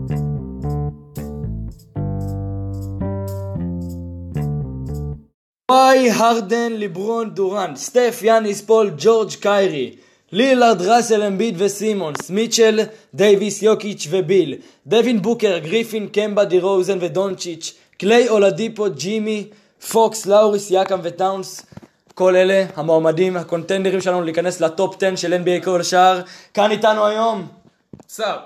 קוואי, הרדן, ליברון, דורנט, סטף, יאניס, פול, ג'ורג', קיירי, לילארד, ראסל, אמביד וסימונס, מיטשל, דייביס, יוקיץ' וביל, דווין בוקר, גריפין, קמבה, די רוזן ודונצ'יץ', קליי, אולדיפו, ג'ימי, פוקס, לאוריס, יאקם וטאונס. כל אלה המועמדים, הקונטנדרים שלנו להיכנס לטופ 10 של NBA כל השאר. כאן איתנו היום סאפ.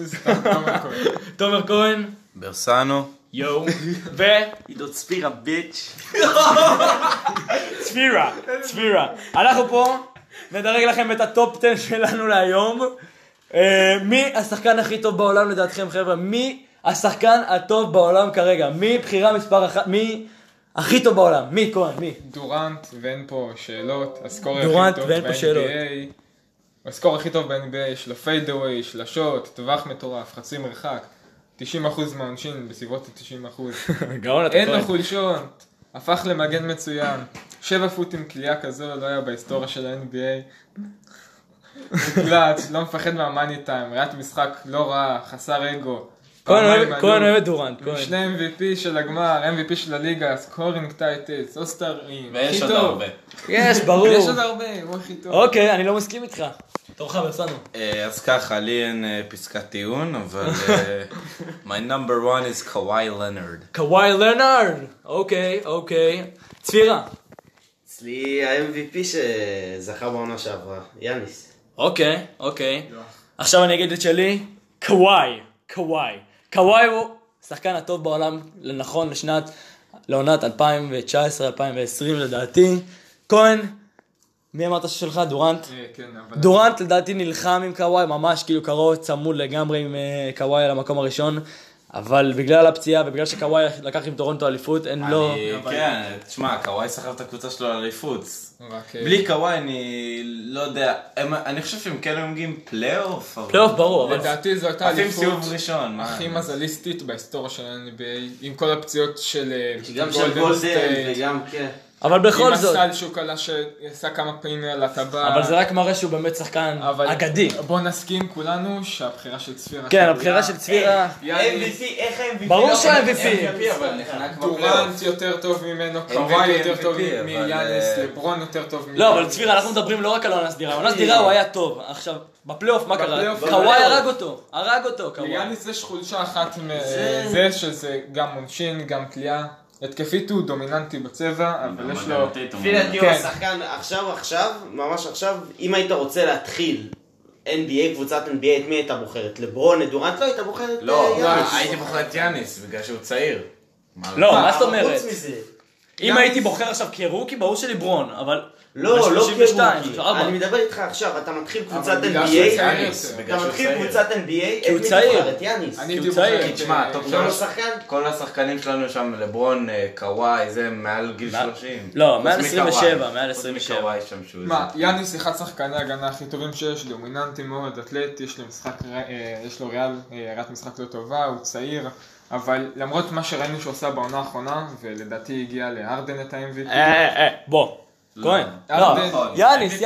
תומר כהן, ברסנו, יואו, עידו צפירה ביץ'. צפירה. אנחנו פה נדרג לכם את הטופ 10 שלנו להיום. מי השחקן הכי טוב בעולם לדעתכם, חבר'ה? מי השחקן הטוב בעולם כרגע? מי בחירה מספר 1? מי הכי טוב בעולם? מי, כהן? מי? דורנט, ואין פה שאלות. דורנט ואין פה שאלות. הסקור הכי טוב ב-NBA, יש לו פיידאווי, שלשות, טווח מטורף, חצי מרחק, 90% מהעונשין, בסביבות 90%. גאון אתה אין כהן. לו חולשות, הפך למגן מצוין, 7 פוט עם כלייה כזו, לא היה בהיסטוריה של ה-NBA. מוקלט, לא מפחד מהמאני טיים, ראיית משחק לא רע, חסר אגו. כהן אוהב את דורנט, כהן. שני MVP של הגמר, MVP של הליגה, סקורינג טייטלס, אוסטרים, ויש עוד הרבה. יש, ברור. יש עוד הרבה, הוא הכי טוב. אוקיי, אני לא מסכים איתך. תורך ברסנו. אז ככה, לי אין פסקת טיעון, אבל my number one is קוואי לנארד. קוואי לנארד. אוקיי. צפירה. אצלי ה-MVP שזכה בעונה שעברה, יאניס. אוקיי. עכשיו אני אגיד את שלי. קוואי הוא שחקן הטוב בעולם לנכון לעונת 2019-2020 לדעתי. כהן, מי אמרת שלך? דורנט? כן, אבל... דורנט לדעתי נלחם עם קוואי, ממש כאילו קרוב צמוד לגמרי עם קוואי על המקום הראשון, אבל בגלל הפציעה ובגלל שקוואי לקח עם טורונטו אליפות, אין לו... כן, תשמע, קוואי סחב את הקבוצה שלו על אליפות. רק... בלי קוואי אני לא יודע, אני חושב שהם כן מגיעים פלייאוף. פלייאוף ברור, אבל... לדעתי זו הייתה עפים אליפות סיבוב ראשון. הכי מזליסטית בהיסטוריה של ה-NBA, עם כל הפציעות של גם של גולדן וגם כן. אבל בכל זאת... עם הסל שהוא קלה שעשה כמה פעמים על הטבע. אבל זה רק מראה שהוא באמת שחקן אגדי. בוא נסכים כולנו שהבחירה של צפירה... כן, הבחירה של צפירה... MVP, איך ה-MVP? ברור שהוא-MVP. דורנט יותר טוב ממנו, קוואי יותר טוב מיאניס, לברון יותר טוב ממנו. לא, אבל צפירה, אנחנו מדברים לא רק על עונה סדירה. עונה סדירה הוא היה טוב. עכשיו, בפלייאוף מה קרה? קוואי הרג אותו. ליאניס יש חולשה אחת מזה, שזה גם עונשין, גם כלייה. התקפית הוא דומיננטי בצבע, אבל יש לו... לפי דעתי הוא השחקן ממש עכשיו, אם היית רוצה להתחיל NBA, קבוצת NBA, את מי היית בוחרת? לברון, את דורנט? לא, היית בוחרת לא, יאניס. הייתי בוחר את יאניס, בגלל שהוא צעיר. לא, מה זאת אומרת? חוץ מזה. אם הייתי בוחר עכשיו כרוקי, ברור שליברון, אבל... לא כרוקי, 32, אני מדבר איתך עכשיו, אתה מתחיל קבוצת בגלל NBA, שהוא צעיר. אתה מתחיל קבוצת NBA, הוא את מי צעיר. תבחר? את יאניס. אני הוא צעיר. הייתי תשמע, בוחר טוב, לא שחקן? כל השחקנים שלנו שם, לברון, קוואי, זה מעל גיל 30. לא, מעל 27, מעל 27. קוואי שם שהוא... מה, יאניס אחד שחקני ההגנה הכי טובים שיש, דומיננטי מאוד, אתלט, יש לו ראיית משחק לא טובה, הוא צעיר, אבל למרות מה שראינו שהוא עושה בעונה האחרונה, ולדעתי הגיע להרדן את ה-MVP. בוא. כהן. ארדן. יאניס,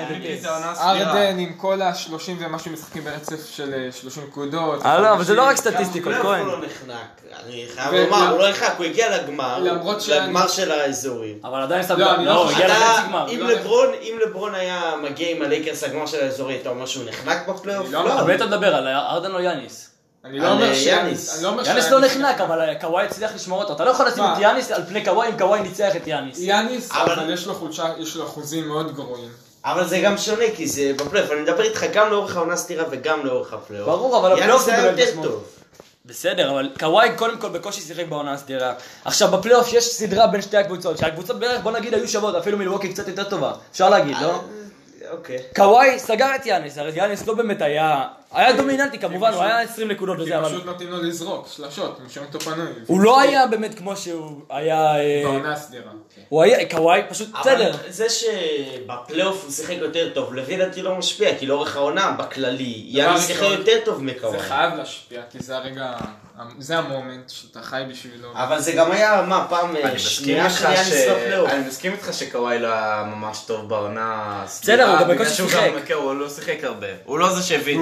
ארדן עם כל ה-30 ומשהו משחקים ברצף של 30 נקודות. לא, אבל זה לא רק סטטיסטיקות, כהן. הוא לא נחנק, אני חייב לומר, הוא לא נחנק, הוא הגיע לגמר של האזורים. אבל עדיין סתם... לא, הוא הגיע לחצי גמר. אם לברון היה מגיע עם הלייקרס לגמר של האזורי, אתה אומר שהוא נחנק בפלייאוף? לא. אבל אתה מדבר על ארדן או יאניס? אני לא אומר יאניס. יאניס לא נחנק, אבל קוואי הצליח לשמור אותו. אתה לא יכול לשים את יאניס על פני קוואי אם קוואי ניצח את יאניס. יאניס, אבל יש לו חולשה, יש לו אחוזים מאוד גרועים. אבל זה גם שונה, כי זה בפלייאוף. אני מדבר איתך גם לאורך העונה סתירה וגם לאורך הפלייאוף. ברור, אבל הפלייאוף זה באמת יותר משמעות. טוב. בסדר, אבל קוואי קודם כל בקושי שיחק בעונה הסדירה. עכשיו בפלייאוף יש סדרה בין שתי הקבוצות, שהקבוצות בערך בוא נגיד היו שוות, אפילו מילווקי קצת יותר טובה. אפשר להגיד, לא? אוקיי. קוואי סגר את יאניס, הרי יאניס לא באמת היה דומיננטי כמובן, הוא היה 20 נקודות וזה, כי אבל... פשוט נותנים לו לזרוק, שלשות, משאירים אותו פנוי. הוא לא היה באמת כמו שהוא היה... בעונה הסדירה. הוא היה, קוואי פשוט בסדר. אבל זה שבפלייאוף הוא שיחק יותר טוב, לפי דעתי לא משפיע, כי לאורך העונה בכללי, יאניס שיחק יותר טוב מקוואי. זה חייב להשפיע, כי זה הרגע, זה המומנט שאתה חי בשבילו. אבל זה גם היה, מה, פעם שנייה של יאניס בפלייאוף. אני מסכים איתך שקוואי לא היה ממש טוב בעונה... בסדר, הוא גם בקושי שיחק. הוא לא שיחק הרבה. הוא לא זה שהביא את טורונטו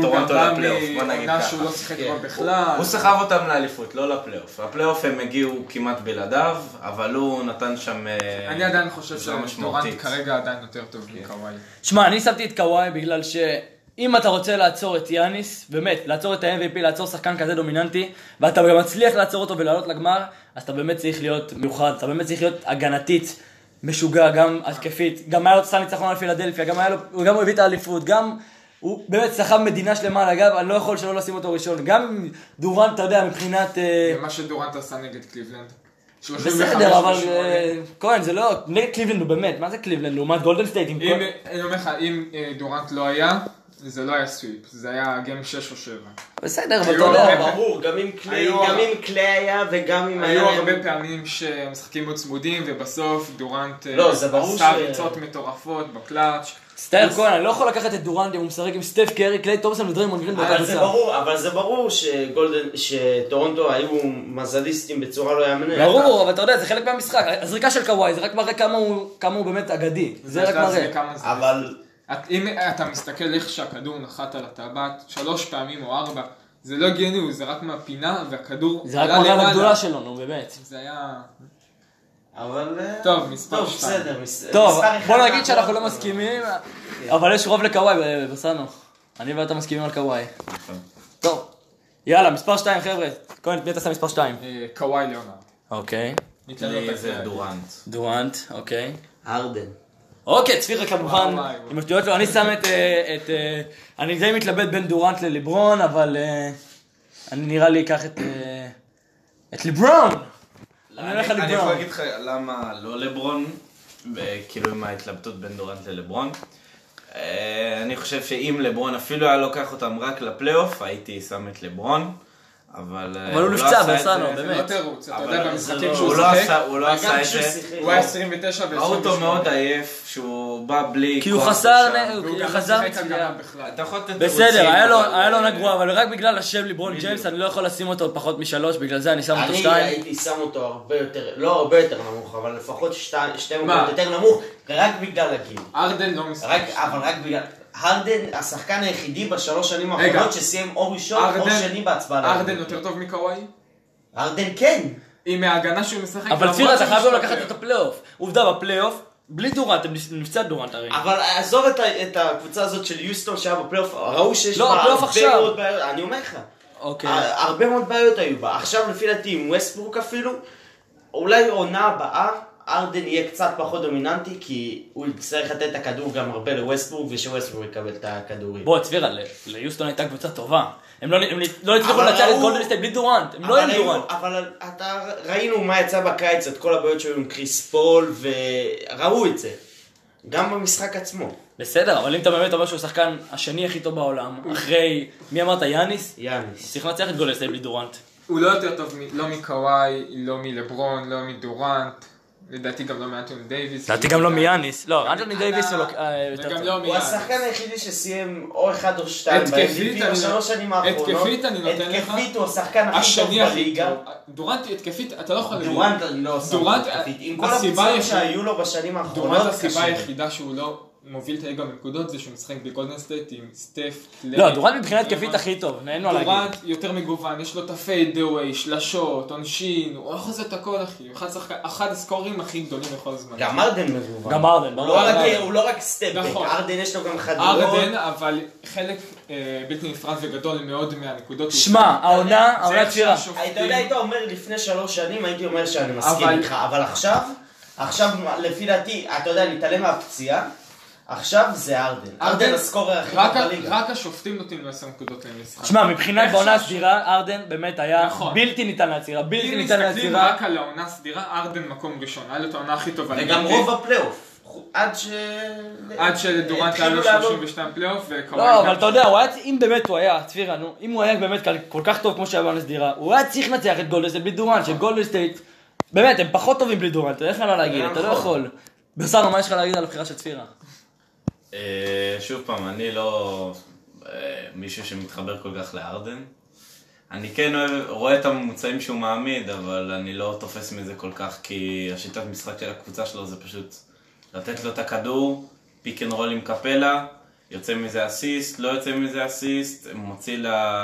לפלייאוף, בוא נגיד מעונה ככה. שהוא לא שיחק בה בכלל. הוא סחב אותם לאליפות, לא לפלייאוף. לפלייאוף הם הגיעו כמעט בלעדיו, אבל הוא נתן שם... אני עדיין חושב עזרה שדורנט משמעותית. כרגע עדיין יותר טוב מקוואי. שמע, אני שמתי את קוואי בגלל שאם אתה רוצה לעצור את יאניס, באמת, לעצור את ה-MVP, לעצור שחקן כזה דומיננטי, ואתה גם מצליח לעצור אותו ולעלות לגמר, אז אתה באמת צריך להיות מיוחד, אתה באמת צריך להיות הגנתית, משוגע, גם התקפית, גם היה לו סתם ניצחון על פילדלפיה, גם הוא הביא את האליפות, גם הוא באמת סחב מדינה שלמה על הגב, אני לא יכול שלא לשים אותו ראשון, גם דורנט, אתה יודע, מבחינת... מה שדורנט עשה נגד קליבלנד. בסדר, אבל כהן, זה לא, נגד קליבלנד הוא באמת, מה זה קליבלנד? לעומת גולדן סטייט עם כל... אני אומר לך, אם דורנט לא היה, זה לא היה סוויפ, זה היה גיים 6 או 7. בסדר, אבל אתה היו יודע... הרבה- ברור, גם עם קלי היה וגם עם... היו הרבה פעמים שמשחקים מאוד צמודים, ובסוף דורנט לא, זה ברור עשה ש- ריצות מטורפות בקלאץ'. סטייר כהן, אני לא יכול לקחת את דורנט אם הוא משחק עם סטף קרי, קליי תומפסון ודריימונד גרין באותה קבוצה. אבל זה ברור שטורונטו היו מזליסטים בצורה לא יאמנת. ברור, אבל אתה יודע, זה חלק מהמשחק. הזריקה של קוואי, זה רק מראה כמה הוא באמת אגדי. זה רק מראה. אבל... אם אתה מסתכל איך שהכדור נחת על הטבעת 3 פעמים או 4, זה לא הגיוני, זה רק מהפינה והכדור זה רק מראה על הגדולה שלו, נו באמת. זה היה... אבל... טוב, מספר 2. בסדר. טוב, מספר אחד בוא נגיד אנחנו שאנחנו לא לא מסכימים, אבל יש רוב לקוואי בסנו. אני ואתה מסכימים על קוואי. טוב, יאללה, מספר 2 חבר'ה. כהן, מי אתה שם מספר 2? קוואי ליאונרד. אוקיי. ניתן לו את לי זה הקרדיט. דורנט. דורנט, אוקיי. הרדן. אוקיי, צפירה כמובן, וואי. עם השטויות שלו, אני שם אני די מתלבט בין דורנט לליברון, אבל אני נראה לי אקח את ליברון! אני הולך על אני יכול ליברון. להגיד לך למה לא לברון, כאילו עם ההתלבטות בין דורנט ללברון. אני חושב שאם לברון אפילו היה לוקח אותם רק לפלייאוף, הייתי שם את לברון. אבל הוא לא נפצע עשה את בסנו, זה. זה לא באמת. תירוץ, אתה אבל יודע, זה במשחקים לא- שהוא הוא לא שיחק, עשה- הוא לא גם עשה את כשהוא זה. שיחק. הוא היה 29 ו-28. ראו אותו מאוד עייף, שהוא בא בלי... כי הוא כוח חסר, לשם. והוא הוא גם חזר שיחק מצוין. הגנה בכלל. אתה יכול לתת בסדר, תירוצים, היה לו אבל- נגוע, אבל רק בגלל השם ליברון ג'יימס, אני לא יכול לשים אותו פחות מ3, בגלל זה אני שם אותו אני 2. הייתי שם אותו הרבה יותר, לא הרבה יותר נמוך, אבל לפחות שתי מה? מקומות יותר נמוך, רק בגלל הגיל. ארדן לא משחק. אבל רק בגלל... הרדן, השחקן היחידי בשלוש שנים רגע. האחרונות שסיים או ראשון או שני בהצבעה. ארדן יותר טוב מקוואי? הרדן כן. עם ההגנה שהוא משחק. אבל למרות צפירה, אתה שהוא חייב גם משתפר. לקחת את הפלייאוף. עובדה, בפלייאוף, בלי דורנט, הם נפצע דורנט הרי. אבל עזוב את הקבוצה הזאת של יוסטון שהיה בפלייאוף, ראו שיש לא, בה הפלייאוף הרבה עכשיו. מאוד בעיות, אני אומר לך. אוקיי. הרבה מאוד בעיות היו בה. עכשיו לפי דעתי עם ווסטברוק אפילו, אולי עונה הבאה, ארדן יהיה קצת פחות דומיננטי, כי הוא יצטרך לתת את הכדור גם הרבה לווסטברוק, ושווסטברוק יקבל את הכדורים. בוא, צפירה, ליוסטון הייתה קבוצה טובה. הם לא הצליחו אבל לנצח את ראו- גולדן סטייט בלי דורנט. הם לא עם דורנט. אבל ראינו מה יצא בקיץ, את כל הבעיות שהיו עם קריס פול, וראו את זה. גם במשחק עצמו. בסדר, אבל אם אתה באמת אומר שהוא השחקן השני הכי טוב בעולם, אחרי, מי אמרת, יאניס? יאניס. צריך לנצח את גולדן סטייט בלי דורנט. הוא לא יותר טוב לא מקוואי, לא מלברון, לא מדורנט. לדעתי גם לא מאנטוני דייוויס. לדעתי גם לא מיאניס. לא, אנטוני דייוויס הוא יותר וגם טוב. לא הוא מיאניס. השחקן היחידי שסיים או אחד או שתיים התקפית, ב-MVP בשלוש שנים האחרונות. התקפית אני נותן לך. התקפית הוא השחקן הכי טוב השני הכי בליגה. טוב. דורנט התקפית, אתה לא יכול להגיד. דורנט אני לא עושה דורנט, התקפית. עם כל הסיבה הפיצויים היחידה- שהיו לו בשנים האחרונות, דורנט הסיבה קשה. היחידה שהוא לא מוביל את הליגה בנקודות זה שהוא משחק בגולדן סטייט עם סטף, קליי. לא, דורנט מבחינה התקפית הכי טוב, נהנו להגיד. דורנט יותר מגוון, יש לו את הפיידאווי, שלשות, עונשין, הוא יכול לעשות את הכל אחי, הוא אחד הסקורים הכי גדולים בכל הזמן. גם ארדן מגוון. גם ארדן, ברור. הוא לא רק סטפ, נכון. ארדן יש לו גם חדירות. ארדן, אבל חלק בלתי נפרד וגדול מאוד מהנקודות. שמע, העונה צפירה. אתה יודע, היית אומר לפני 3 שנים, הייתי אומר שאני מסכים אבל- איתך, אבל עכשיו לפי דעתי, אתה יודע, נתעלם מהפציעה, עכשיו זה ארדן. ארדן הסקורר הכי טוב בליגה. רק השופטים נותנים לו 10 נקודות למשחק. שמע, מבחינת איך בעונה שהשופט- הסדירה, ארדן באמת היה נכון. בלתי ניתן לעצירה, בלתי אם ניתן מסתכלים לעצירה. רק על העונה הסדירה, ארדן מקום ראשון, היה לו את העונה הכי טובה. וגם לדעתי. רוב הפלייאוף. עד שלדורנט היה לו 32 פלייאוף וקוואי. לא, גם אבל אתה יודע, אם באמת הוא היה, צפירה, נו, אם הוא היה באמת כל כך טוב כמו שהיה בעונה הסדירה, הוא היה צריך לנצח את גולדן סטייט בלי דורנט, שגולדן סטייט, באמת, הם פחות טובים בלי דורנט, אתה יודע מה להגיד, אתה לא יכול. בסדר, מה יש לך להגיד על הבחירה של צפירה? שוב פעם, אני לא מישהו שמתחבר כל כך לארדן. אני כן רואה את הממוצעים שהוא מעמיד, אבל אני לא תופס מזה כל כך, כי השיטת משחק של הקבוצה שלו זה פשוט לתת לו את הכדור, פיק אנד רול עם קפלה, יוצא מזה אסיסט, לא יוצא מזה אסיסט, מוציא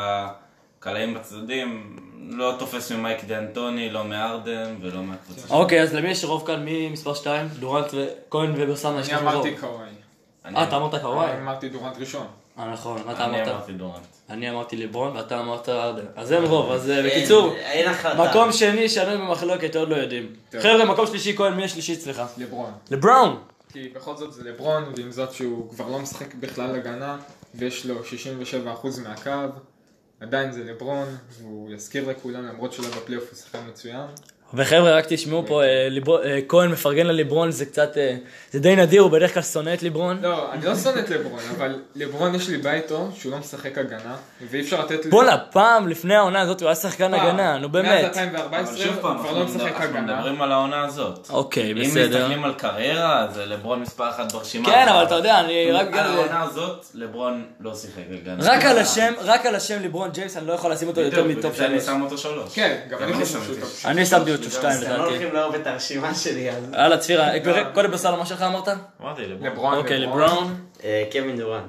לקלעים בצדדים, לא תופס ממייק ד'אנטוני, לא מארדן ולא מהקבוצה. אוקיי, אז למי יש רוב כאן? מי מספר 2? דורנט וכהן וברסנו יש אני לכם רוב. אמרתי קוואי. אתה אמרת קוואי? אני אמרתי דורנט ראשון. נכון, מה אתה אני אמרת? אמרתי דורנט. אני אמרתי ליברון ואתה אמרת ארדן. אז אין רוב, אז בקיצור, אין החלטה. מקום שני שנוי במחלוקת, עוד לא יודעים. טוב. חבר'ה, מקום שלישי, כהן, מי השלישי אצלך? לברון. לבראון! כי בכל זאת זה לברון, ועם זאת שהוא כבר לא משחק בכלל הגנה, ויש לו 67% מהקו, עדיין זה לברון, והוא יזכיר לכולם, למרות שלא בפלייאוף הוא שחקן מצוין. וחבר'ה, רק תשמעו פה, כהן מפרגן לליברון, זה קצת, זה די נדיר, הוא בדרך כלל שונא את ליברון. לא, אני לא שונא את לברון, אבל לברון יש לי בעיה איתו שהוא לא משחק הגנה, ואי אפשר לתת... בוא'נה, פעם לפני העונה הזאת הוא היה שחקן הגנה, נו באמת. מאז 2014 שוב פעם, הוא כבר לא משחק אנחנו הגנה. מדברים על העונה הזאת. אוקיי, אם בסדר. מסתכלים על קריירה, זה לברון מספר 1 ברשימה. כן, אבל אתה יודע, אני רק... על העונה הזאת, לברון לא שיחק הגנה. רק על השם ליברון ג'יימס, אני לא יכול לשים אותו יותר מטופ בגלל זה אני 3. שם אותו 3. כן, גם אני חושב שהוא טוב. אני שמתי אותו 2 אתם לא לדעתי. הולכים לאהוב את הרשימה שלי אז. הלאה, צפירה, קודם בסל, מה שלך אמרת? אמרתי לברון. לברון, אוקיי, לבראון. קווין דורנט.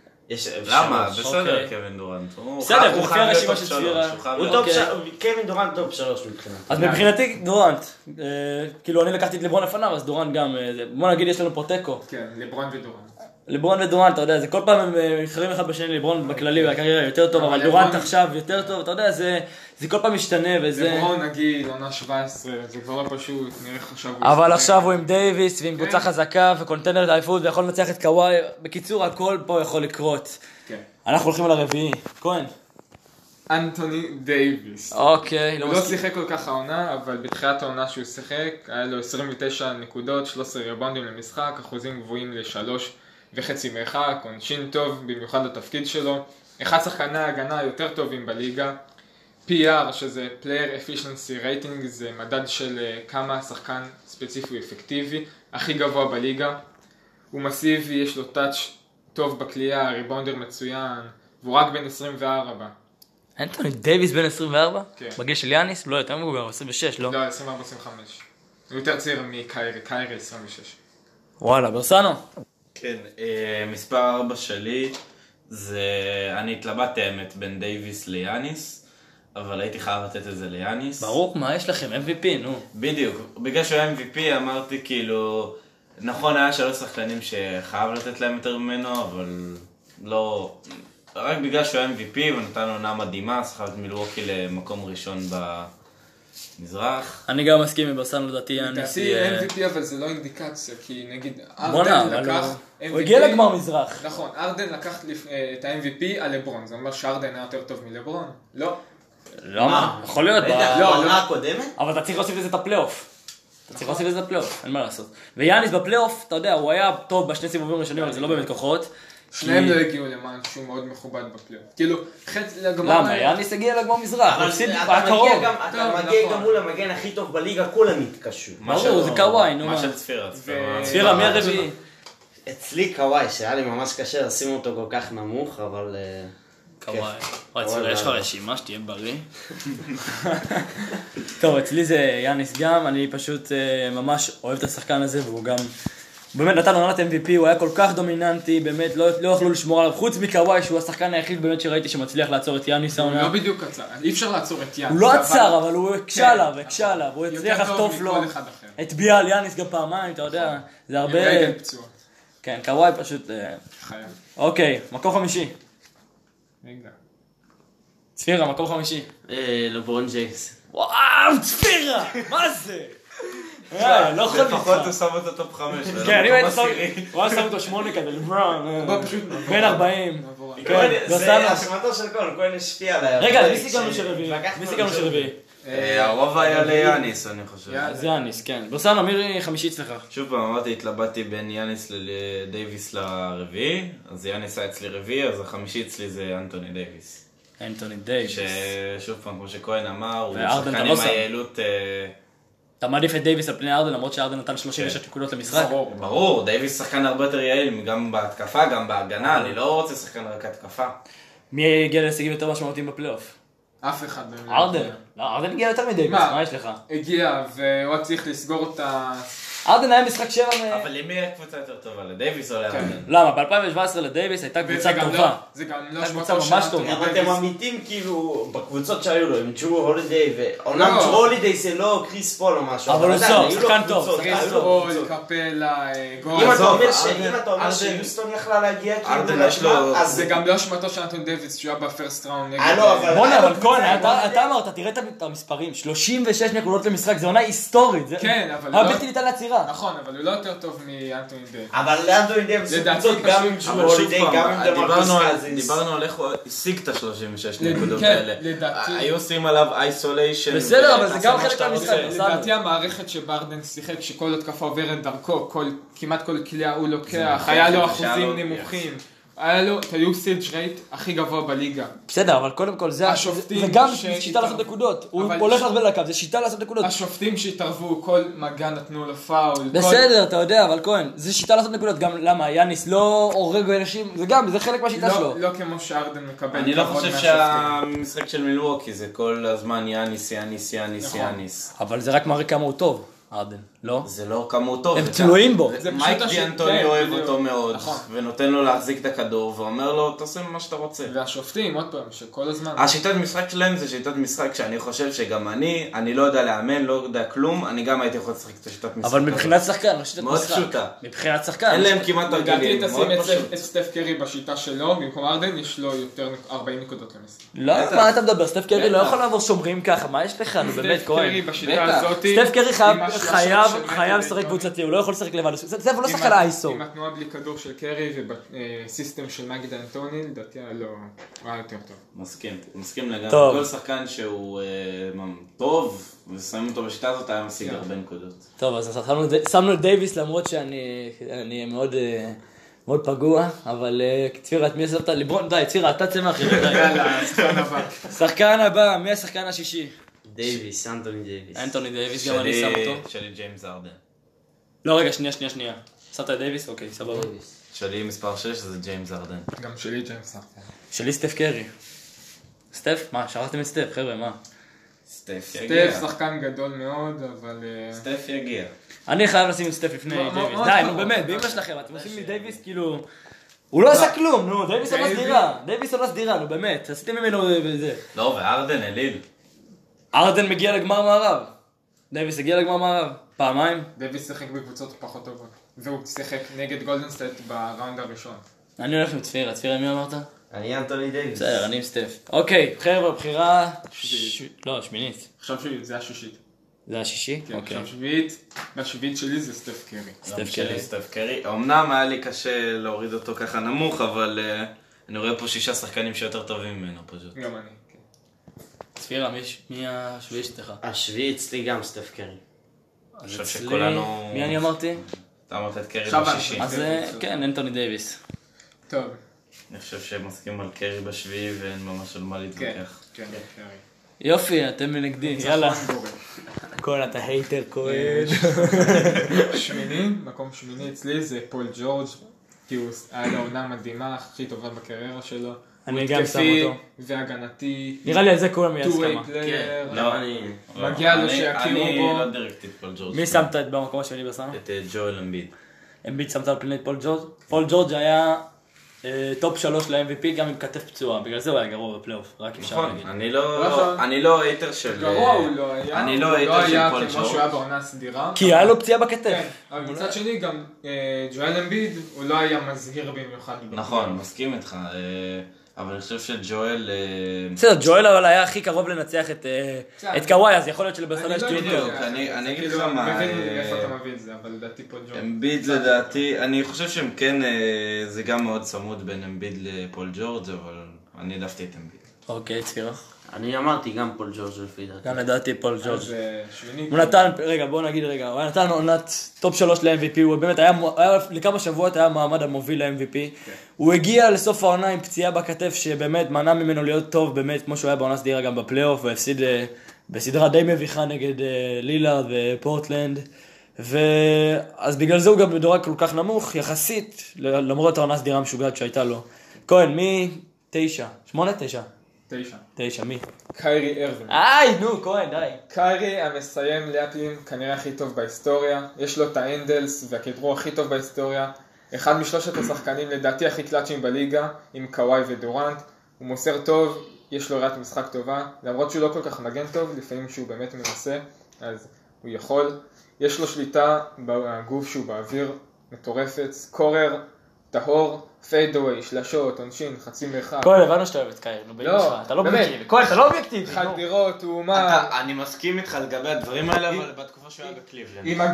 למה? שלוש. בסדר, אוקיי. קווין דורנט. בסדר, הוא הוא לפי חייב להיות הרשימה טופ של צבירה. שלוש, הוא חייב הוא להיות- טופ אוקיי. קווין דורנט טופ 3 מבחינת. אז מבחינתי דורנט, כאילו אני לקחתי את לברון לפניו, אז דורנט גם, בוא נגיד יש לנו פה תיקו. כן, לברון ודורנט. לברון ודורנט, אתה יודע, זה כל פעם הם מתחרים אחד בשני, לברון בכללי והקריירה יותר טוב, אבל אבל דורנט לברון- עכשיו יותר טוב, אתה יודע, זה כל פעם משתנה וזה... לברון נגיד, עונה 17, זה כבר לא פשוט, נראה איך עכשיו הוא... אבל ישחק. עכשיו הוא עם דייביס ועם קבוצה כן. חזקה וקונטנדרית האליפות ויכול לנצח את קוואי, בקיצור הכל פה יכול לקרות. כן. אנחנו הולכים על הרביעי, כהן. אנטוני דייביס. אוקיי, הוא לא שיחק כל כך העונה, אבל בתחילת העונה שהוא שיחק, היה לו 29 נקודות, 13 ריבאונדים למשחק, אחוזים גבוהים ל3.5 מרחק, עונשין טוב, במיוחד לתפקיד שלו. אחד שחקני ההגנה היותר טובים בליגה. PR, שזה Player Efficiency Rating, זה מדד של כמה שחקן ספציפי אפקטיבי, הכי גבוה בליגה. הוא מסיבי, יש לו טאץ' טוב בקליעה, ריבאונדר מצוין, והוא רק בן 24. אנטוני דייביס בן 24? כן. בגיל של יאניס? לא, יותר מבוגר, 26, לא? לא, 24-25. הוא יותר צעיר מקיירי, קיירי 26. וואלה, ברסנו. כן, מספר 4 שלי זה... אני התלבטתי האמת בין דייביס ליאניס, אבל הייתי חייב לתת את זה ליאניס. ברור, מה יש לכם? MVP, נו. בדיוק, בגלל שהוא היה MVP אמרתי כאילו... נכון, היה 3 שחקנים שחייב לתת להם יותר ממנו, אבל לא... רק בגלל שהוא היה MVP ונתן עונה מדהימה, שחק את מילווקי למקום ראשון במזרח. אני גם מסכים עם ברסנו, לדעתי יאניס. לדעתי MVP אבל זה לא אינדיקציה, כי נגיד בואנה, ארדן אבל לקח הוא הגיע לגמר מזרח. נכון, ארדן לקח את ה-MVP על לברון, זה אומר שארדן היה יותר טוב מלברון? לא. למה? יכול להיות. בעונה הקודמת? אבל אתה צריך להוסיף לזה את הפלייאוף. אתה צריך להוסיף לזה את הפלייאוף, אין מה לעשות. ויאניס בפלייאוף, אתה יודע, הוא היה טוב בשני סיבובים ראשונים, אבל זה לא באמת כוחות. שניהם לא הגיעו למען שהוא מאוד מכובד בפלייאוף. כאילו, חצי לגמר... למה? יאניס הגיע לגמר מזרח, הוא אבל הפסיד אתה בקרוב. מגיע נכון. גם מול המגן הכי טוב בליגה, כולם התקשו. ברור, זה קוואי, נו מה מה. של צפירה? צפירה, מי הרביעי? אצלי קוואי, שהיה לי ממש קשה לשים אותו כל כך נמוך, אבל... קוואי. וואי, קוואי צפירה, יש לך בעיה. רשימה שתהיה בריא. טוב, אצלי זה יאניס גם, אני פשוט ממש אוהב את השחקן הזה, והוא גם... הוא באמת נתן עונת MVP, הוא היה כל כך דומיננטי, באמת לא יכלו לשמור עליו, חוץ מקוואי שהוא השחקן היחיד באמת שראיתי שמצליח לעצור את יאניס הוא העונה. לא בדיוק עצר, אי אפשר לעצור את יאניס. הוא לא אבל- עצר, אבל הוא הקשה כן, עליו, נכון. הקשה עליו, הוא הצליח יותר טוב לחטוף לו. מכל אחד אחר. את ביאל יאניס גם פעמיים, אתה יודע, זה עם הרבה... רגל פצועות. כן, קוואי פשוט... חייב. אוקיי, מקום חמישי. רגע. צפירה, מקום חמישי. לברון ג'יימס. וואו, צפירה! מה זה? לא יכול לפחות להתחר. הוא שם אותו טופ 5. כן, אם הייתי שם... הוא היה שם אותו 8 כזה, לברון. בוא פשוט בן 40. נעבור על- כן, זה ברסנו. אשמתו של כהן השפיע עליי. רגע, מי סיכמנו שרביעי? מי סיכמנו שרביעי? הרוב היה ליאניס, אני חושב. אז יאניס, כן. ברסנו, מי חמישי אצלך? שוב פעם, אמרתי, התלבטתי בין יאניס לדייביס לרביעי, אז יאניס היה אצלי רביעי, אז החמישי אצלי זה אנטוני דייביס. אנטוני דייביס. ששוב פעם, כמו שכהן אמר, הוא וארדן שחקן אתה לא עם שם. היעילות... אתה מעדיף את דייביס על פני ארדן, למרות שארדן נתן 36 נקודות למשחק. ברור. ברור, דייביס שחקן הרבה יותר יעיל, גם בהתקפה, גם בהגנה, אני לא רוצה שחקן רק התקפה. מי הגיע להישגים יותר משמעותיים בפלייאוף? אף אחד מהם. ארדן. לא, ארדן הגיע יותר מדייביס, מה? מה יש לך? הגיע, והוא היה צריך לסגור את ארדן היה משחק 7 אבל למי היה קבוצה יותר טובה? לדייביס או לארדן? למה? ב-2017 לדייביס הייתה קבוצה טובה. זה גם לא הייתה שמתו קבוצה ממש טובה. אבל אתם אמיתים כאילו בקבוצות שהיו לו, עם ג'רו הולידיי, ואומנם ג'רו הולידיי זה לא קריס פול או משהו, אבל הוא עדיין, סוף, היו לו שחקן טוב, קבוצות, שחקן היו לו פול, קבוצות. קפלה, גול. אם אתה עזוב, אומר שיוסטון יכלה להגיע ארדן כאילו יש לו- אז זה גם לא שמתו של אנטוני דייוויס שהוא היה בפרסט ראונד נגד... לא, אבל- בוא'נה, אבל קבוצה, כהן, בוא אתה אמרת, תראה את המספרים, 36 נקודות למשחק, זה עונה היסטורית. כן, אבל היה לא- בלתי ניתן לעצירה. נכון, אבל הוא לא יותר טוב מאנטוני דייוויס. אבל לאנטוני דייוויס לדעתי קבוצות גם עם פשוט- ג'רו אבל שוב הולידיי, גם עם פעם, דמרקוס קזינס. דיברנו על איך הוא השיג את ה-36 נקודות כן, האלה. לדעתי. היו עושים עליו איסוליישן. בסדר, אבל זה גם חלק מהמשחק. לדעתי המערכת שברדן שיחק, שכל התקפה עוברת דרכו, כמעט כל כלייה הוא לוקח, היה לו אחוזים נמוכים. היה לו את ה-usage rate הכי גבוה בליגה. בסדר, אבל קודם כל זה השופטים גם ש- שיטה לעשות נקודות. הוא אבל- הולך להסביר לקו, זה שיטה לעשות נקודות. השופטים שהתערבו, כל מגע נתנו לו פאול. בסדר, אתה יודע, אבל כהן, זה שיטה לעשות נקודות. גם למה, יאניס לא הורג אנשים, זה חלק מהשיטה שלו. לא כמו שארדן מקבל. אני לא כבוד חושב מהשופטים. שהמשחק של מילווקי זה כל הזמן יאניס, יאניס, יאניס, נכון. יאניס. אבל זה רק מראה כמה הוא טוב, ארדן, לא? זה לא כמה הוא טוב. הם זה תלויים בו. זה מייק פשוט דיאנטוני כן, אוהב בדיוק. אותו מאוד, נכון. ונותן לו להחזיק את הכדור, ואומר לו, תעשה מה שאתה רוצה. והשופטים, עוד פעם, שכל הזמן. השיטת משחק שלהם זה שיטת משחק שאני חושב שגם אני לא יודע לאמן, לא יודע כלום, אני גם הייתי יכול לשחק את השיטת משחק. אבל הזאת. מבחינת שחקן, לא שיטת מאוד משחק. פשוטה. מבחינת שחקן. אין להם כמעט לדעתי תרגילים, מאוד תשים פשוט. את סטף קרי בשיטה שלו, במקום ארדן יש לו יותר 40 נקודות למשחק. לא, בטח. מה אתה מדבר? סטף קרי לא בטח. יכול לעבור שומרים ככה, מה יש לך? נו באמת, סטף קרי כהן. בשיטה בטח. הזאת... סטף קרי עם השלושה חייב של מייקל לשחק דייטון, קבוצתי, הוא לא יכול לשחק לבד. סטף הוא לא עם שחקן ה- אייסו. עם התנועה בלי כדור של קרי ובסיסטם של מייק דאנטוני, לדעתי היה לו רע יותר טוב. מסכים לגמרי. טוב. כל שחקן שהוא טוב, ושמים אותו בשיטה הזאת, היה משיג כן. הרבה נקודות. טוב, אז שמנו את דייביס למרות שאני מאוד פגוע, אבל צפירה, את מי שמת? ליברון, די, צפירה, אתה צא מאחרי. יאללה, שחקן הבא. שחקן הבא, מי השחקן השישי? דייוויס, אנטוני דייוויס. אנטוני דייביס, גם אני שם אותו. שלי ג'יימס ארדן. לא, רגע, שנייה. שמת את דייביס? אוקיי, סבבה. שלי מספר 6 זה ג'יימס ארדן. גם שלי ג'יימס ארדן. שלי סטף קרי. סטף? מה, שכחתם את סטף, חבר'ה, מה? סטף יגיע. סטף שחקן גדול מאוד, אבל... סטף יגיע. אני חייב לשים את סטף לפני מה, דייביס. מה, די, מה, נו מה, באמת, מה, באמא שלכם, אתם עושים מדייביס כאילו... הוא לא עשה כלום, נו, דייביס עונה סדירה. דייביס עונה סדירה, נו באמת, עשיתם ממנו זה. לא, וארדן אליל. ארדן מגיע לגמר מערב. דייביס הגיע לגמר מערב. פעמיים. דייוויס שיחק בקבוצות פחות טובות. והוא שיחק נגד גולדן סטייט בראונד הראשון. אני הולך עם צפירה. צפירה, מי אמרת? אני אנטוני דייוויס. בסדר, אני עם סטף. אוקיי, חבר'ה, בחירה... לא, שמינית. עכשיו שזה השישית. זה השישי? כן, אוקיי. עכשיו שביעית. והשביעית שלי זה סטף קרי. גם סטף שלי קרי. סטף קרי. אמנם היה לי קשה להוריד אותו ככה נמוך, אבל אני רואה פה 6 שחקנים שיותר טובים ממנו פשוט. גם אני, כן. צפירה, מי השביעי שלך? השביעי אצלי גם סטף קרי. אני חושב אצלי- שכולנו... מי אני אמרתי? אתה אמרת את קרי עכשיו בשישי. אני. אז כן, אנטוני דייביס. טוב. אני חושב שהם מסכימים על קרי בשביעי ואין ממש על מה כן, להתווכח. כן, קרי. יופי, אתם מנגדי, יאללה. ניצחון גורם. כהן, אתה הייטר, כהן. שמיני, מקום שמיני אצלי זה פול ג'ורג', כי הוא היה לו עונה מדהימה, הכי טובה בקריירה שלו. אני הוא גם התקפי שם אותו. והגנתי, נראה לי על זה כולם two-way יסכמה. player. לא, מגיע לו אני- שיכירו אני בו. לא דירקתי את פול ג'ורג'. מי שמת את במקום השני בסנה? את ג'ואל אמביד. אמביט שמת על פני את פול ג'ורג'. פול ג'ורג' היה טופ 3 ל-MVP גם עם כתף פצועה, בגלל זה הוא היה גרוע בפלייאוף, רק אפשר נכון, להגיד. אני לא הייטר של... גרוע הוא לא היה, אני הוא לא לא הייטר של היה פול כמו שהוא היה ג'ורג'. בעונה הסדירה. כי היה לו פציעה בכתף. כן, אבל מצד שני גם ג'ואל אמביד הוא לא היה מזהיר במיוחד. נכון, מסכים איתך. אבל אני חושב שג'ואל... בסדר, ג'ואל אבל היה הכי קרוב לנצח את קוואי, אז יכול להיות שלברסלונה יש אני לא טיעון יודע, טוב. אני אגיד כאילו, לך מה, אני מבין איפה אתה מביא את זה, אבל לדעתי פה ג'ואל. אמביד לדעתי, אני חושב שהם כן, זה גם מאוד צמוד בין אמביד לפול ג'ורג', אבל אני העדפתי את אמביד. אוקיי, צפירה. אני אמרתי גם פול ג'ורג' לפי דעתי. גם לדעתי פול ג'ורג'. אז שמינית. הוא נתן, רגע, בוא נגיד רגע, הוא נתן עונת טופ 3 ל-MVP, הוא באמת היה לכמה שבועות היה מעמד המוביל ל-MVP. הוא הגיע לסוף העונה עם פציעה בכתף שבאמת מנע ממנו להיות טוב, באמת כמו שהוא היה בעונה סדירה גם בפלייאוף, והפסיד בסדרה די מביכה נגד לילארד ופורטלנד. אז בגלל זה הוא גם מדורג כל כך נמוך, יחסית, למרות העונה סדירה המשוגעת שהייתה לו. כהן, מ-9, 8-9. 9, מי? קיירי ארווינג. נו, כהן, די. קיירי המסיים לאפים כנראה הכי טוב בהיסטוריה, יש לו את האנדלס והכדרור הכי טוב בהיסטוריה, אחד משלושת השחקנים לדעתי הכי קלאצ'ים בליגה, עם קוואי ודורנט, הוא מוסר טוב, יש לו ראיית משחק טובה, למרות שהוא לא כל כך מגן טוב, לפעמים שהוא באמת מנסה, אז הוא יכול, יש לו שליטה בגוף שהוא באוויר, מטורפת, סקורר, טהור, פיידווי, שלשות, עונשין, חצי מרחק. כהן, הבנו שאתה אוהב את קיירי, נו באמא שלך, אתה לא אובייקטיבי. כהן, אתה לא אובייקטיבי. חדירות, הוא אומה. אני מסכים איתך לגבי הדברים האלה, אבל בתקופה שהוא היה בקליבלנד. עם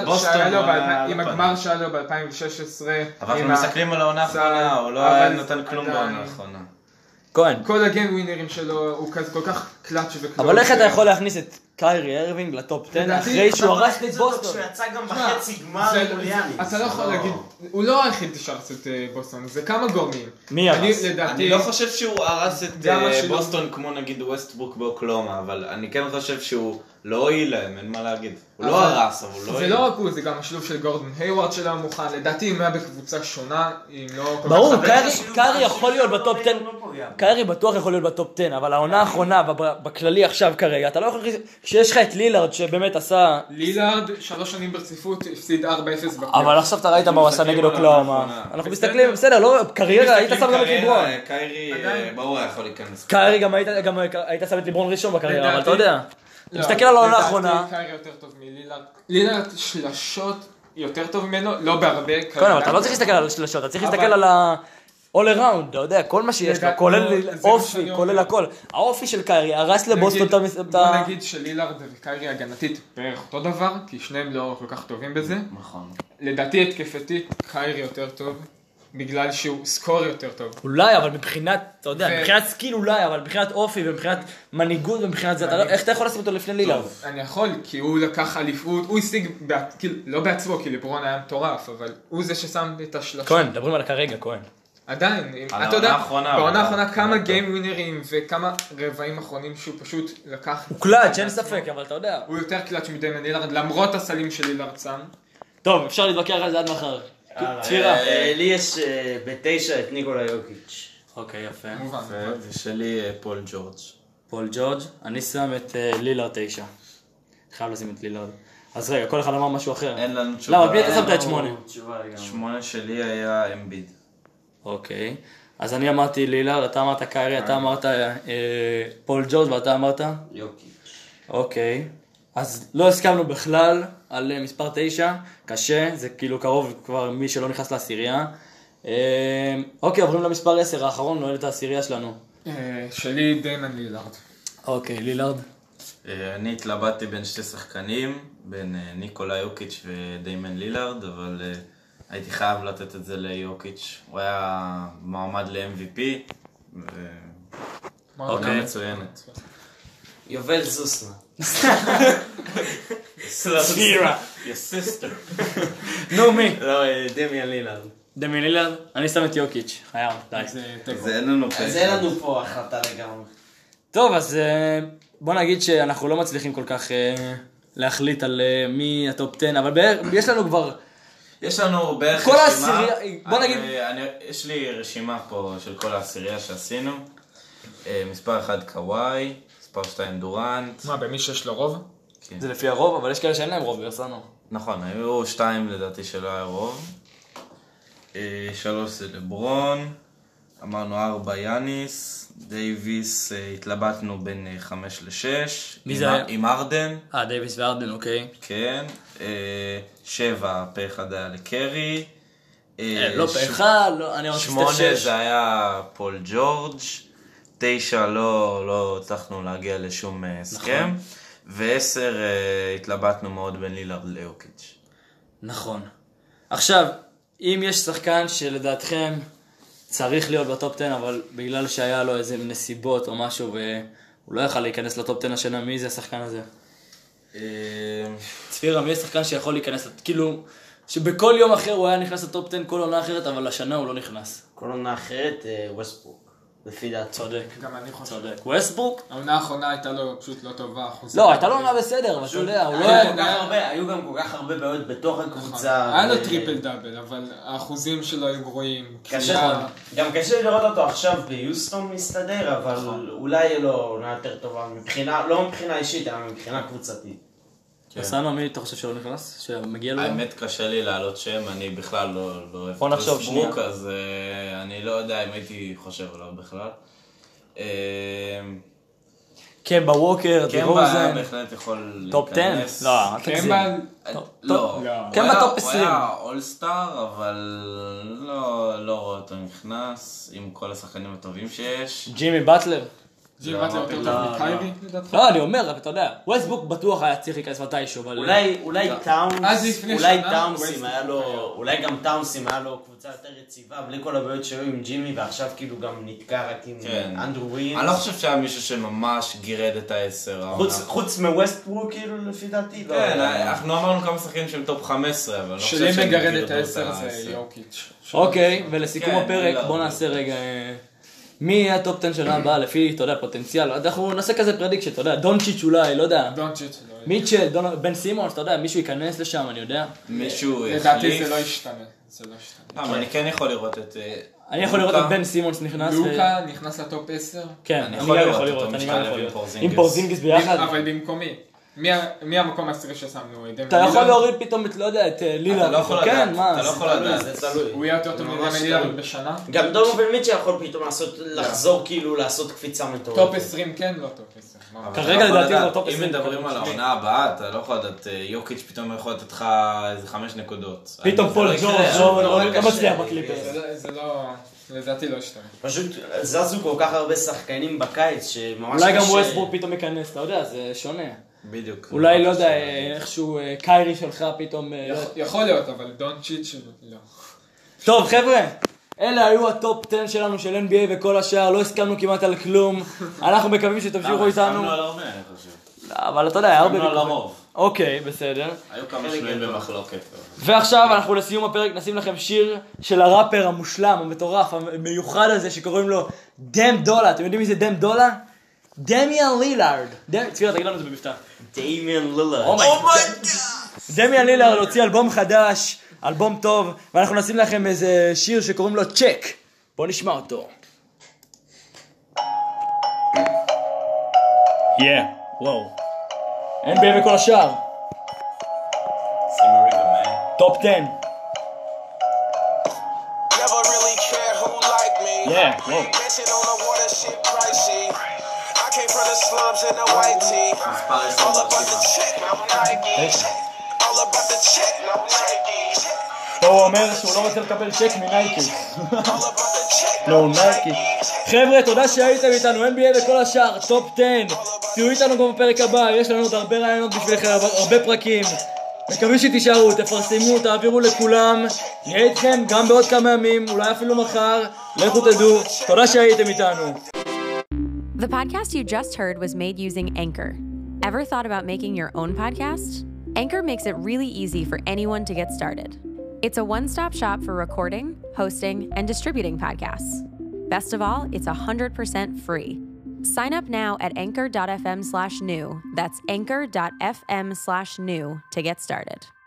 הגמר שהיה לו ב-2016. אבל אנחנו מסתכלים על העונה האחרונה, הוא לא היה נותן כלום בעונה האחרונה. כהן. כל הגיים ווינרים שלו הוא כזה כל כך קלאץ' וקלוץ. אבל איך אתה יכול להכניס את קיירי ארווינג לטופ 10 אחרי שהוא הרס את בוסטון? שהוא יצא גם בחצי גמר מול יאניס. אתה לא יכול להגיד, הוא לא היחיד שהרס את בוסטון, זה כמה גורמים. מי הרס? אני לא חושב שהוא הרס את בוסטון כמו נגיד ווסטברוק באוקלאומה, אבל אני כן חושב שהוא לא הועיל להם, אין מה להגיד. הוא לא הרס, אבל הוא לא הועיל. זה לא רק הוא, זה גם השילוב של גורדון היוורד שלו מוכן, לדעתי אם היה בקבוצה שונה, אם לא... ברור, קיירי יכול להיות בטופ 10, קיירי בטוח יכול להיות בטופ 10, אבל העונה האחרונה, בכללי עכשיו כרגע, אתה לא יכול... כשיש לך את לילארד שבאמת עשה... לילארד 3 שנים ברציפות, הפסיד 4-0 בפלייאוף. אבל עכשיו אתה ראית מה הוא עשה נגד אוקלאומה. אנחנו מסתכלים, בסדר, לא, קריירה, היית שם גם את ליברון. קיירי, ברור יכול להיכנס. קיירי גם היית שם את ליברון ראשון בקריירה, אבל אתה יודע. אתה מסתכל על העונה האחרונה. לדעתי קיירי יותר טוב מלילארד. לילארד שלשות יותר טוב ממנו, לא בהרבה. כן, אבל אתה לא צריך להסתכל על השלשות, אתה צריך להסתכל על all around, אתה יודע, כל מה שיש לו, כולל אופי, כולל הכל. האופי של קיירי הרס לבוסטון את בוא נגיד שלילארד וקיירי הגנתית בערך אותו דבר, כי שניהם לא כל כך טובים בזה. נכון. לדעתי התקפתית קיירי יותר טוב, בגלל שהוא סקור יותר טוב. אולי, אבל מבחינת, אתה יודע, מבחינת סקיל אולי, אבל מבחינת אופי ומבחינת מנהיגות ומבחינת זה, איך אתה יכול לשים אותו לפני לילארד? אני יכול, כי הוא לקח אליפות, הוא השיג, לא בעצמו, כי לברון היה מטורף, אבל הוא זה ששם את השלושה. כהן, מדברים על כרגע, כהן. עדיין, אתה יודע, בעונה האחרונה כמה גיים ווינרים וכמה רבעים אחרונים שהוא פשוט לקח. הוא קלאץ', אין ספק, אבל אתה יודע. הוא יותר קלאץ' מדיימן לילארד, למרות הסלים של לילארד שם. טוב, אפשר להתווכח על זה עד מחר. צפירה. לי יש ב9 את ניקולה יוקיץ'. אוקיי, יפה. ושלי פול ג'ורג'. פול ג'ורג', אני שם את לילארד 9. חייב לשים את לילארד. אז רגע, כל אחד אמר משהו אחר. אין לנו תשובה. למה, בי אתה שמת את 8? 8 שלי היה אמביד. אוקיי. אז אני אמרתי לילארד, אתה אמרת קיירי, אתה אמרת פול ג'ורג' ואתה אמרת? יוקיץ'. אוקיי. אז לא הסכמנו בכלל על מספר 9, קשה, זה כאילו קרוב כבר מי שלא נכנס לעשירייה. אוקיי, עוברים למספר 10, האחרון נועל את העשירייה שלנו. שלי דיימן לילארד. אוקיי, לילארד. אני התלבטתי בין שתי שחקנים, בין ניקולה יוקיץ' ודיימן לילארד, אבל הייתי חייב לתת את זה ליוקיץ'. הוא היה מעמד ל-MVP, ועונה מצוינת. יובל זוסנה. ספירה. Your sister. נו, מי? לא, דמיאן לילארד. דמיאן לילארד? אני שם את יוקיץ', חייב, די. אז אין לנו פה. אז אין לנו פה החלטה לגמרי. טוב, אז בוא נגיד שאנחנו לא מצליחים כל כך להחליט על מי הטופ 10, אבל יש לנו כבר... יש לנו בערך כל רשימה. העשירייה, בוא נגיד... יש לי רשימה פה של כל העשירייה שעשינו. מספר 1 קוואי, מספר 2 דורנט. מה, במי שיש לו רוב? כן. זה לפי הרוב, אבל יש כאלה שאין להם רוב, וירסנו. נכון, היו 2 לדעתי שלא היה רוב. 3 זה לברון. אמרנו 4 יאניס. דייביס, התלבטנו בין 5 ל-6. מי זה היה? עם ארדן. דייביס וארדן, אוקיי. כן. 7 פה אחד היה לקרי. לא פה אחד, אני אמרתי 8 6. זה היה פול ג'ורג'. 9 לא הצלחנו להגיע לשום הסכם. ו10 התלבטנו מאוד בין לילארד ליוקיץ'. נכון. עכשיו, אם יש שחקן שלדעתכם צריך להיות בטופ 10, אבל בגלל שהיה לו איזה נסיבות או משהו, והוא לא יכל להיכנס לטופ 10 השנה, מי זה השחקן הזה? צפירה, מי השחקן שיכול להיכנס, כאילו, שבכל יום אחר הוא היה נכנס לטופ 10 כל עונה אחרת, אבל השנה הוא לא נכנס. כל עונה אחרת, ווסטברוק. לפי דעת. צודק. גם אני חושב. צודק. ווסטברוק? העונה האחרונה הייתה לו פשוט לא טובה. לא, הייתה לו עונה בסדר, אבל אתה יודע, הוא לא... היו גם כל כך הרבה בעיות בתוך הקבוצה. היה לו טריפל דאבל, אבל האחוזים שלו היו גרועים. גם קשה לראות אותו עכשיו ביוסטון מסתדר, אבל אולי יהיה לו עונה יותר טובה, לא מבחינה אישית, אלא מבחינה קבוצתית. בסנו, מי אתה חושב שלא נכנס? שמגיע לו? האמת קשה לי להעלות שם, אני בכלל לא אוהב בוא נחשוב שנייה. אז אני לא יודע אם הייתי חושב עליו בכלל. קמבה ווקר, קמבה דירוזן, בהחלט יכול טופ 10? להיכנס. לא, אל תגזים. קמבה... לא. קמבה טופ 20. הוא היה אולסטאר, אבל לא רואה אותו נכנס, עם כל השחקנים הטובים שיש. ג'ימי באטלר. ג'ימי באטלר יותר טוב מקיירי, לדעתך? לא, אני אומר, אתה יודע, ווסטברוק בטוח היה צריך להיכנס מתישהו, אבל... אולי טאונסים היה לו, אולי גם טאונסים היה לו קבוצה יותר יציבה, בלי כל הבעיות שהיו עם ג'ימי, ועכשיו כאילו גם נתקע רק עם אנדרו וויליאמס. אני לא חושב שהיה מישהו שממש גירד את ה-10. חוץ מווסטברוק כאילו לפי דעתי. כן, אנחנו אמרנו כמה שחקנים שהם טופ 15, אבל אני לא חושב שלי שהם מגרד גירדו את ה-10 זה יוקיץ'. אוקיי, ולסיכום הפרק, כן, בוא נעשה רגע... מי יהיה הטופ 10 שנה הבאה לפי, אתה יודע, פוטנציאל? אנחנו נעשה כזה פרדיקשן, אתה יודע, דונצ'יץ' אולי, לא יודע. דונצ'יץ'. מיטשל, בן סימונס, אתה יודע, מישהו ייכנס לשם, אני יודע. מישהו לדעתי יחליף. זה לא ישתנה. אבל אני כן יכול לראות את... אני יכול לראות את בן סימונס נכנס. לוקה נכנס לטופ 10. כן, אני אני יכול גם לראות יכול אותו לראות, אני גם משתלב יכול עם לראות. פורזינגיס. עם פורזינגיס ביחד. אבל במקומי. מי המקום העשירי ששמנו? אתה יכול להוריד פתאום את, לא יודע, את לילה. אתה לא יכול לדעת. כן, מה? אתה לא יכול לדעת. זה תלוי. הוא יהיה יותר טוב מלילה בשנה. גם דונובל מיטשל יכול פתאום לחזור כאילו לעשות קפיצה מטורפת. טופ 20 כן, לא טופ 10. כרגע לדעתי זה טופ 20. אם מדברים על העונה הבאה, אתה לא יכול לדעת, יוקיץ' פתאום יכול לתת לך איזה 5 נקודות. פתאום פול ג'ורג' לא מצליח בקליפר. זה לא... לדעתי לא ישתנה. פשוט זזו כל כך הרבה שחקנים בקיץ שממש אולי גם ווסטברוק פתאום ייכנס, אתה יודע, זה שונה. בדיוק. אולי, לא יודע, איכשהו קיירי שלך פתאום... יכול להיות, אבל דונצ'יץ' לא. טוב, חבר'ה, אלה היו הטופ 10 שלנו של NBA וכל השאר, לא הסכמנו כמעט על כלום. אנחנו מקווים שתמשיכו איתנו. הסכמנו על הרבה, אני חושב. אבל אתה יודע, היה הרבה... הסכמנו על הרוב. אוקיי, בסדר. היו כמה שנויים במחלוקת. ועכשיו אנחנו לסיום הפרק נשים לכם שיר של הראפר המושלם, המטורף, המיוחד הזה שקוראים לו דם דולה. אתם יודעים מי זה דם דולה? דמיאן לילארד. צפיר, תגיד לנו את זה במבטא. דמיאן לילארד. אומייגאד. דמיאן לילארד הוציא אלבום חדש, אלבום טוב, ואנחנו נשים לכם איזה שיר שקוראים לו צ'ק. בואו נשמע אותו. וואו. NBA וכל השאר. טופ 10. וואו. Came from the slums in a white tee. All about the check, no Nike. All about the check, no Nike. פה הוא אומר שהוא לא רוצה לקבל צ'ק מנייקי. לא, נייקי. חבר'ה, תודה שהייתם איתנו, NBA וכל השאר, טופ 10. תהיו איתנו גם בפרק הבא, יש לנו עוד הרבה רעיונות בשבילכם, הרבה פרקים. מקווים שתישארו, תפרסמו, תעבירו לכולם. נהיה איתכם גם בעוד כמה ימים, אולי אפילו מחר. לכו תדעו, תודה שהייתם איתנו. The podcast you just heard was made using Anchor. Ever thought about making your own podcast? Anchor makes it really easy for anyone to get started. It's a one-stop shop for recording, hosting, and distributing podcasts. Best of all, it's 100% free. Sign up now at anchor.fm/new. That's anchor.fm/new to get started.